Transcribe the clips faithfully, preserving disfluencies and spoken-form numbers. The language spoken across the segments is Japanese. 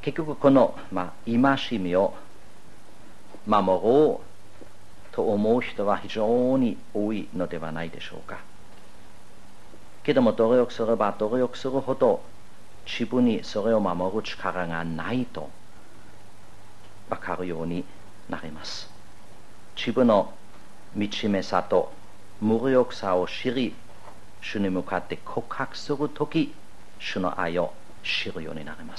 結局この、まあ、戒めを守ろうと思う人は非常に多いのではないでしょうか。けども努力すれば努力するほど自分にそれを守る力がないと分かるようになります。自分の惨めさと無力さを知り、主に向かって告白するとき、主の愛を知るようになります。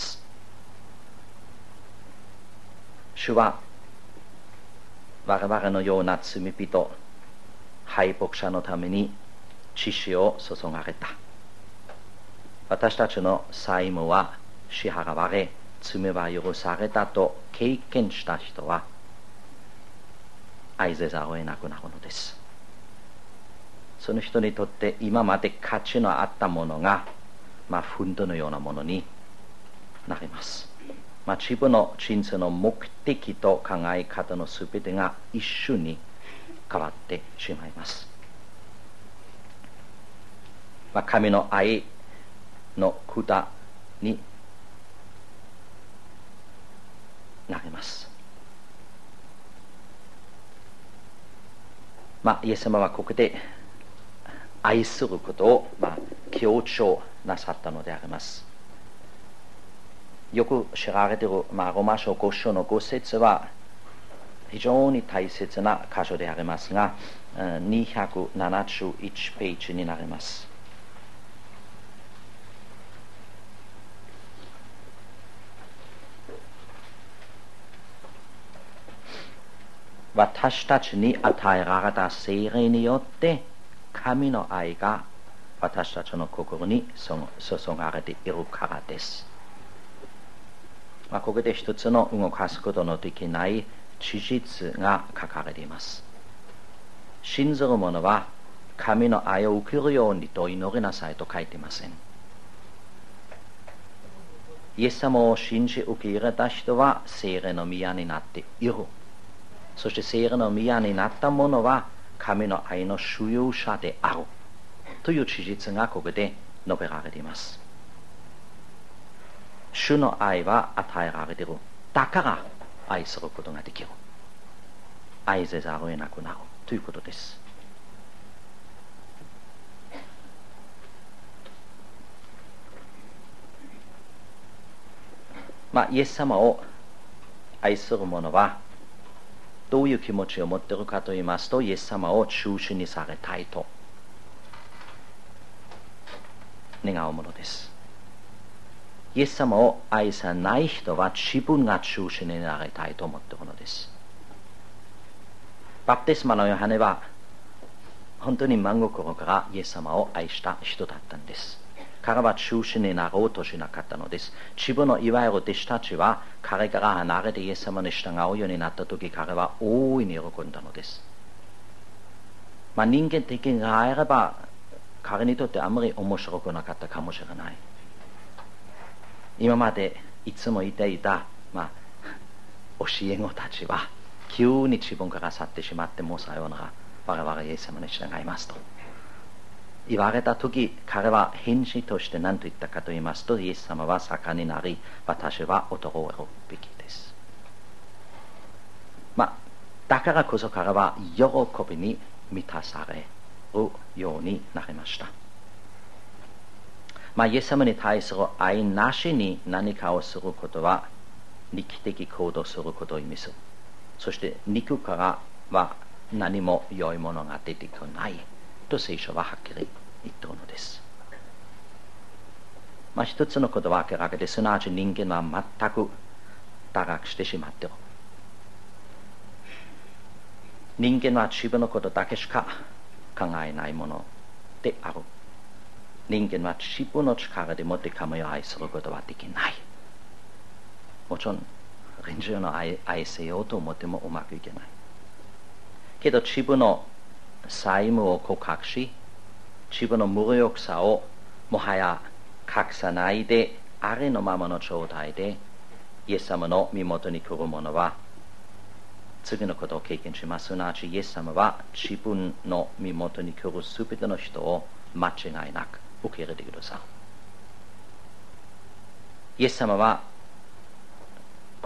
主は我々のような罪人、敗北者のために血潮を注がれた。私たちの債務は支払われ、罪は許されたと経験した人は愛せざるを得なくなるのです。その人にとって今まで価値のあったものが、まあ、フンドのようなものになります。まあ、自分の人生の目的と考え方のすべてが一瞬に変わってしまいます。まあ、神の愛の管になります。まあ、イエス様はここで愛することを、まあ、強調なさったのであります。よく知られている、まあ、ローマ書ご章のご節は非常に大切な箇所でありますが、にひゃくななじゅういちページになります。私たちに与えられた聖霊によって神の愛が私たちの心に注がれているからです。まあ、ここで一つの動かすことのできない事実が書かれています。信ずる者は神の愛を受けるようにと祈りなさいと書いていません。イエス様を信じ受け入れた人は聖霊の宮になっている。そして聖霊の宮になった者は神の愛の所有者であるという事実がここで述べられています。主の愛は与えられている。だから愛することができる。愛せざるを得なくなるということです。まあ、イエス様を愛する者はどういう気持ちを持っているかと言いますと、イエス様を中心にされたいと願うものです。イエス様を愛さない人は自分が中心になりたいと思っているのです。バプテスマのヨハネは本当に真心からイエス様を愛した人だったんです。彼は中心になろうとしなかったのです。自分のいわゆる弟子たちは彼から離れてイエス様に従うようになったとき、彼は大いに喜んだのです。まあ、人間的にあれば彼にとってあまり面白くなかったかもしれない。今までいつもいていた、まあ、教え子たちは急に自分から去ってしまって、もうさようなら我々はイエス様に従いますと言われたとき、彼は返事として何と言ったかと言いますと、イエス様は盛んになり、私は衰えるべきです。まあ、だからこそ彼は喜びに満たされるようになりました。まあ、イエス様に対する愛なしに何かをすることは肉的行動することを意味する。そして肉からは何も良いものが出てこないと聖書ははっきり言っているのです。まあ、一つのことは明らかで、すなわち人間は全く堕落してしまっている。人間は自分のことだけしか考えないものである。人間は自分の力でもって神を愛することはできない。もちろん隣人を 愛, 愛せようと思ってもうまくいけない。けど自分の債務を告白し、自分の無力さをもはや隠さないで、ありのままの状態でイエス様の身元に来る者は次のことを経験します。すなわちイエス様は自分の身元に来るすべての人を間違いなく受け入れてくださる。イエス様は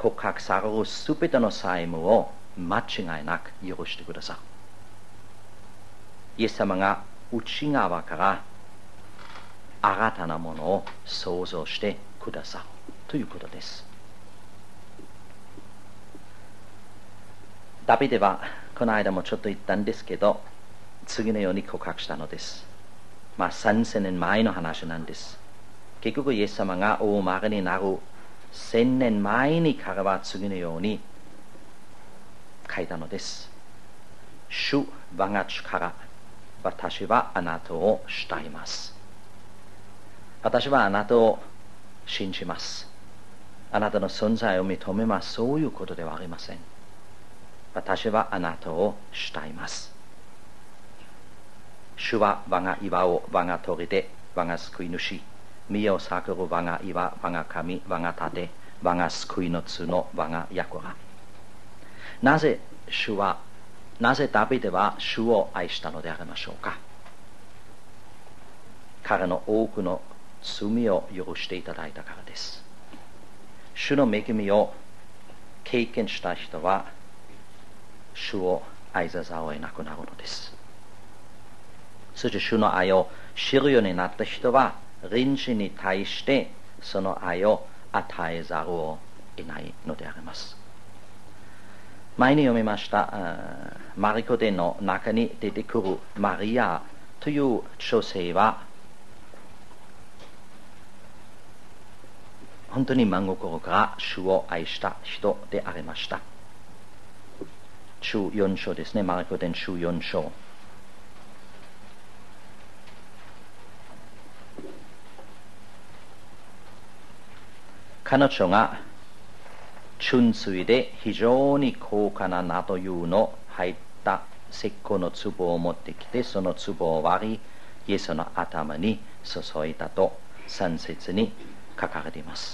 告白されるすべての債務を間違いなく許してくださる。イエス様が内側から新たなものを創造してくださるということです。ダビデはこの間もちょっと言ったんですけど、次のように告白したのです。まあさんぜんねんまえの話なんです。結局イエス様がお生まれになるせんねんまえに彼は次のように書いたのです。主我が力、私はあなたを慕います。私はあなたを信じます。あなたの存在を認めます。そういうことではありません。私はあなたを慕います。主は我が岩を我が砦、我が救い主。身を裂くる我が岩、我が神、我が盾、我が救いの角、我が櫓。なぜ主は、なぜダビデは主を愛したのでありましょうか。彼の多くの罪を許していただいたからです。主の恵みを経験した人は主を愛さざるを得なくなるのです。そして主の愛を知るようになった人は隣人に対してその愛を与えざるを得ないのであります。前に読みましたマリコ伝の中に出てくるマリアという女性は本当に真心から主を愛した人でありました。中よん章ですね。マリコ伝中よん章。彼女が純粋で非常に高価な名というの入った石膏の壺を持ってきて、その壺を割り、イエスの頭に注いだとさん節に書かれています。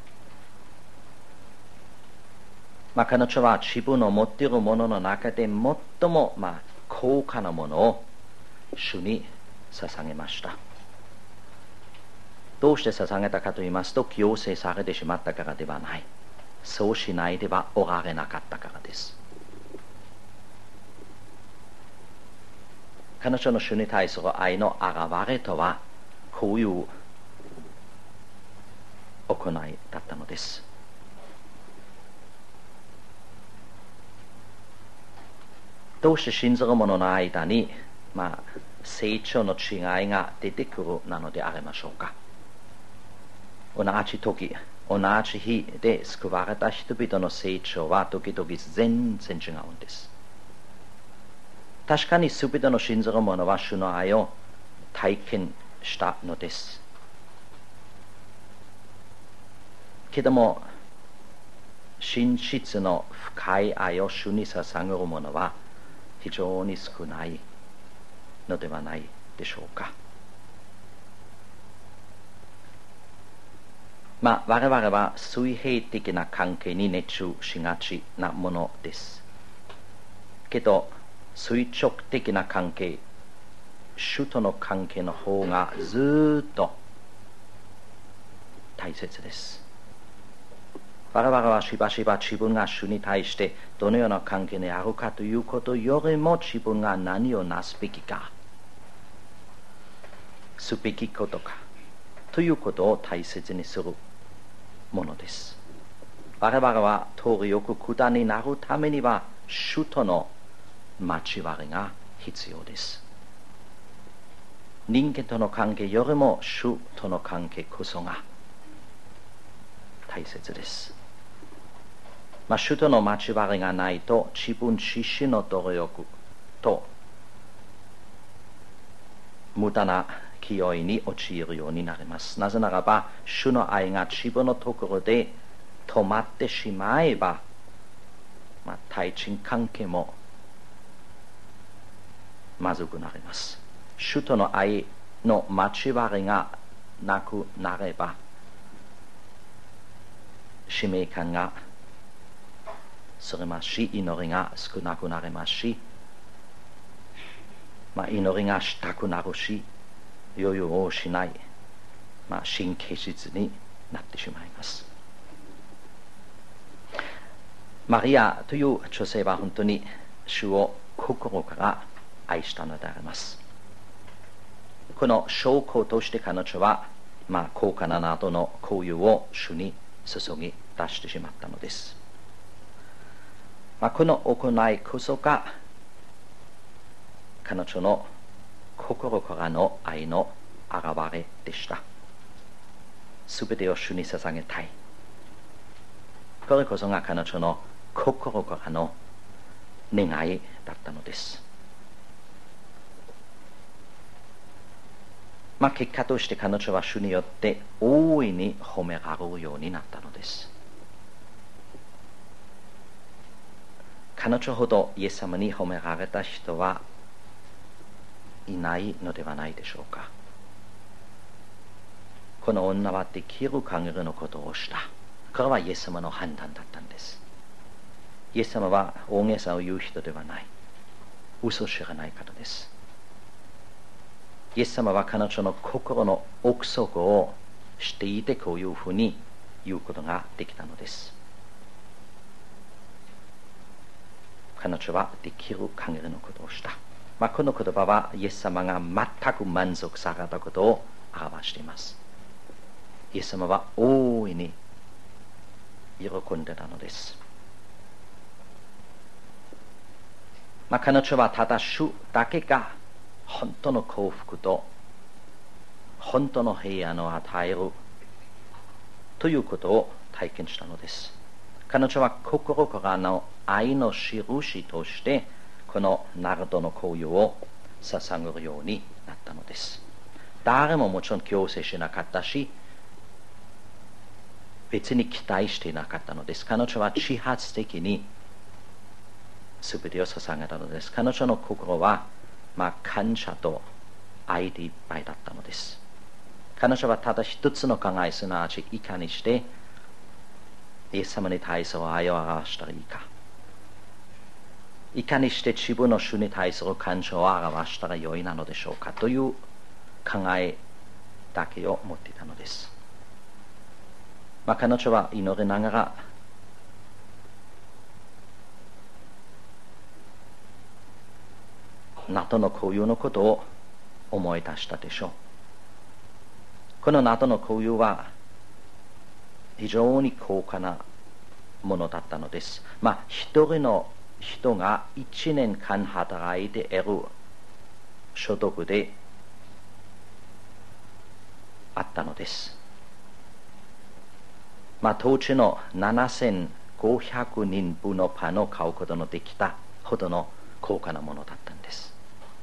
まあ、彼女は自分の持っているものの中で最も、まあ、高価なものを主に捧げました。どうして捧げたかと言いますと、強制されてしまったからではない。そうしないではおられなかったからです。彼女の主に対する愛の表れとは、こういう行いだったのです。どうして信ずる者の間に、まあ、成長の違いが出てくるなのでありましょうか。同じ時、同じ日で救われた人々の成長は時々全然違うんです。確かに全ての信ずる者は主の愛を体験したのです。けども、真実の深い愛を主に捧げる者は非常に少ないのではないでしょうか。まあ、我々は水平的な関係に熱中しがちなものです。けど、垂直的な関係、主との関係の方がずっと大切です。我々はしばしば自分が主に対してどのような関係にあるかということよりも自分が何をなすべきか、すべきことかということを大切にするものです。我々は通りよく管になるためには主との交わりが必要です。人間との関係よりも主との関係こそが大切です。まあ、主との交わりがないと自分自身の努力と無駄な気負いに陥るようになります。なぜならば主の愛が自分のところで止まってしまえば、まあ、対人関係もまずくなります。主との愛の交わりがなくなれば使命感がそれますし、祈りが少なくなりますし、まあ、祈りがしたくなるし、余裕をしない、まあ、神経質になってしまいます。 マリアという女性は本当に主を心から愛したのであります。この証拠として彼女は、まあ、高価ななどの香油を主に注ぎ出してしまったのです。まあ、この行いこそが彼女の心からの愛の表れでした。すべてを主に捧げたい。これこそが彼女の心からの願いだったのです。まあ、結果として彼女は主によって大いに褒められるようになったのです。彼女ほどイエス様に褒められた人はいないのではないでしょうか。この女はできる限りのことをした。これはイエス様の判断だったんです。イエス様は大げさを言う人ではない。嘘を知らない方です。イエス様は彼女の心の奥底を知っていて、こういうふうに言うことができたのです。彼女はできる限りのことをした。まあ、この言葉はイエス様が全く満足されたことを表しています。イエス様は大いに喜んでたのです。まあ、彼女はただ主だけが本当の幸福と本当の平安を与えるということを体験したのです。彼女は心からの愛の印としてこのナルドの香油を捧げるようになったのです。誰ももちろん強制しなかったし、別に期待していなかったのです。彼女は自発的に全てを捧げたのです。彼女の心は、まあ、感謝と愛でいっぱいだったのです。彼女はただ一つの考え、すなわちいかにしてイエス様に対する愛を表したらいいか、いかにして自分の主に対する感謝を表したらよいなのでしょうかという考えだけを持っていたのです。まあ、彼女は祈りながらナトの香油のことを思い出したでしょう。このナトの香油は非常に高価なものだったのです。まあ、一人の人が一年間働いて得る所得であったのです。まあ、当時のななせんごひゃくにんぶんのパンを買うことのできたほどの高価なものだったんです。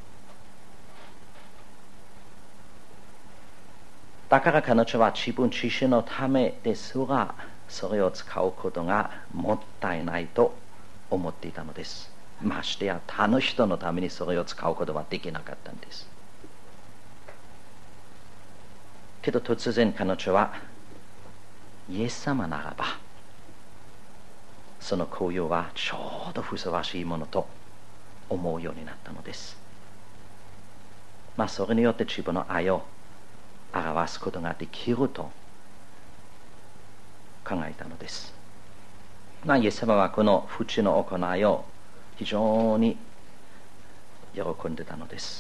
だから彼女は自分自身のためですらそれを使うことがもったいないと思っていたのです。ましてや他の人のためにそれを使うことはできなかったんです。けど突然彼女はイエス様ならばその香油はちょうどふさわしいものと思うようになったのです。まあそれによって自分の愛を表すことができると考えたのです。まあ、イエス様はこの不知の行いを非常に喜んでたのです。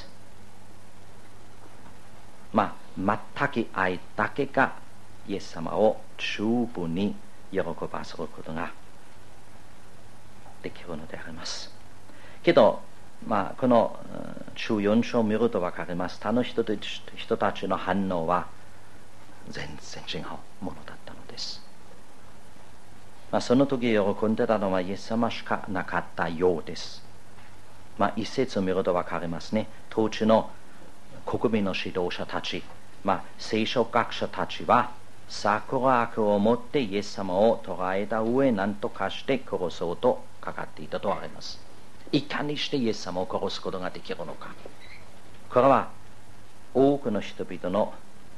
まあ、全く愛だけがイエス様を十分に喜ばせることができるのであります。けど、まあ、このじゅうよん章を見ると分かります。他の人たちの反応は全然違うものだったのです。まあ、その時喜んでたのはイエス様しかなかったようです。まあ、一節を見ると分かりますね。当時の国民の指導者たち、まあ、聖書学者たちは策略を持ってイエス様を捕らえた上、何とかして殺そうとかかっていたとあります。いかにしてイエス様を殺すことができるのか。これは多くの人々の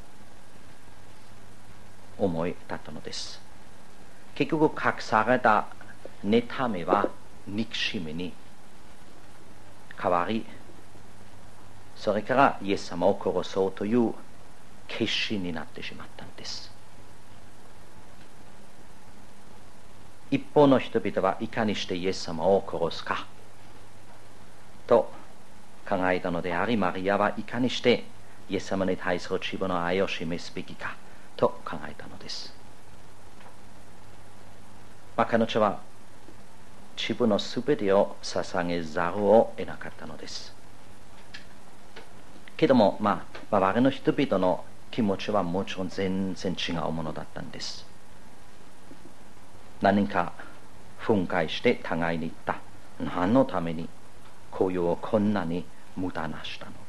思いだったのです。結局隠された妬みは憎しみに変わり、それからイエス様を殺そうという決心になってしまったんです。 一方の人々はいかにしてイエス様を殺すかと考えたのであり、マリアはいかにしてイエス様に対する自分の愛を示すべきかと考えたのです。まあ、彼女は自分のすべてを捧げざるを得なかったのです。けども、まあ、周りの人々の気持ちはもちろん全然違うものだったんです。何か憤慨して互いに言った。何のためにこういうこんなに無駄なしたの